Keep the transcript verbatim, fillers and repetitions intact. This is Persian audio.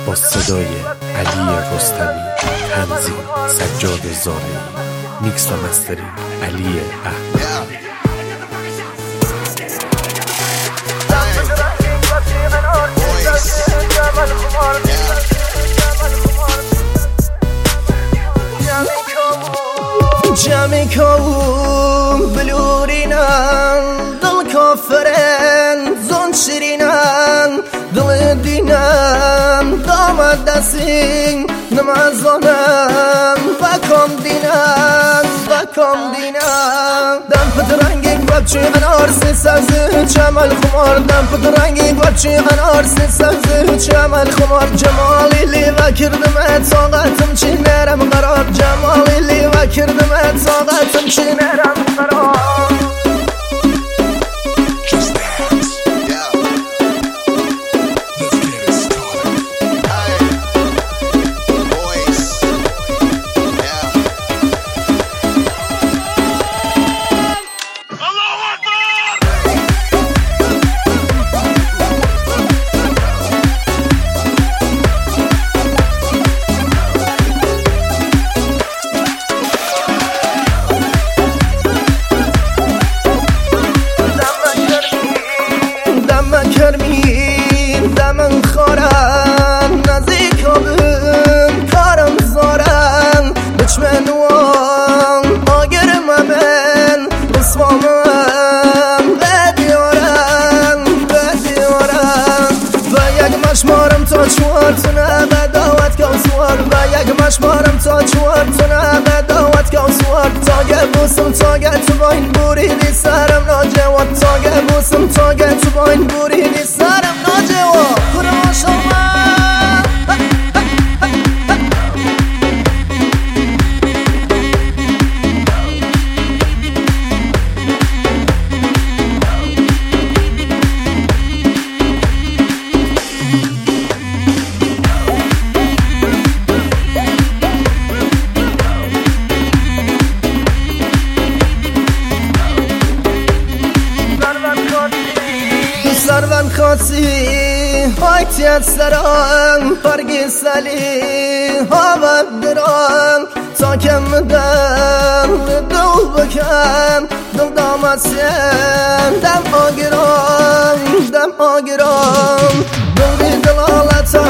با صدای علی رستمی، تنظیم سجاد زارعی، میکس و مسترینگ علی احمدی. جمعی کاوم بلورینن دل کافرن زون شیرینن دل دینن دامد دستین نمازانن بکم دینن بکم دینن دم پدرنگی بچه انار سی سبزی چمل خمار دم پدرنگی بچه انار سی سبزی چمل خمار جمالی لی و کردم طاقتم چی نرم قرار جمالی لی و کردم طاقتم چی نرم قرار کرمین دمن خورن نزدیک آبم کارم زارن بچمن وان آگرم من بسوامم بدیارن بدیارن و یک مشمارم تا چوار تونه بداوت کم سوار و یک مشمارم تا چوار تونه بداوت کم سوار تاگه بوسم تاگه تو با این بوریدی سرم ناجواد تاگه بوسم تاگه تو با این بوریدی سرم ناجواد کنم شما سرون خاصی هایتیت سران پرگی سالی هاوت دران تا کم دم دو بکن دل دامت سیم دم آگران دم آگران دوری دلالتا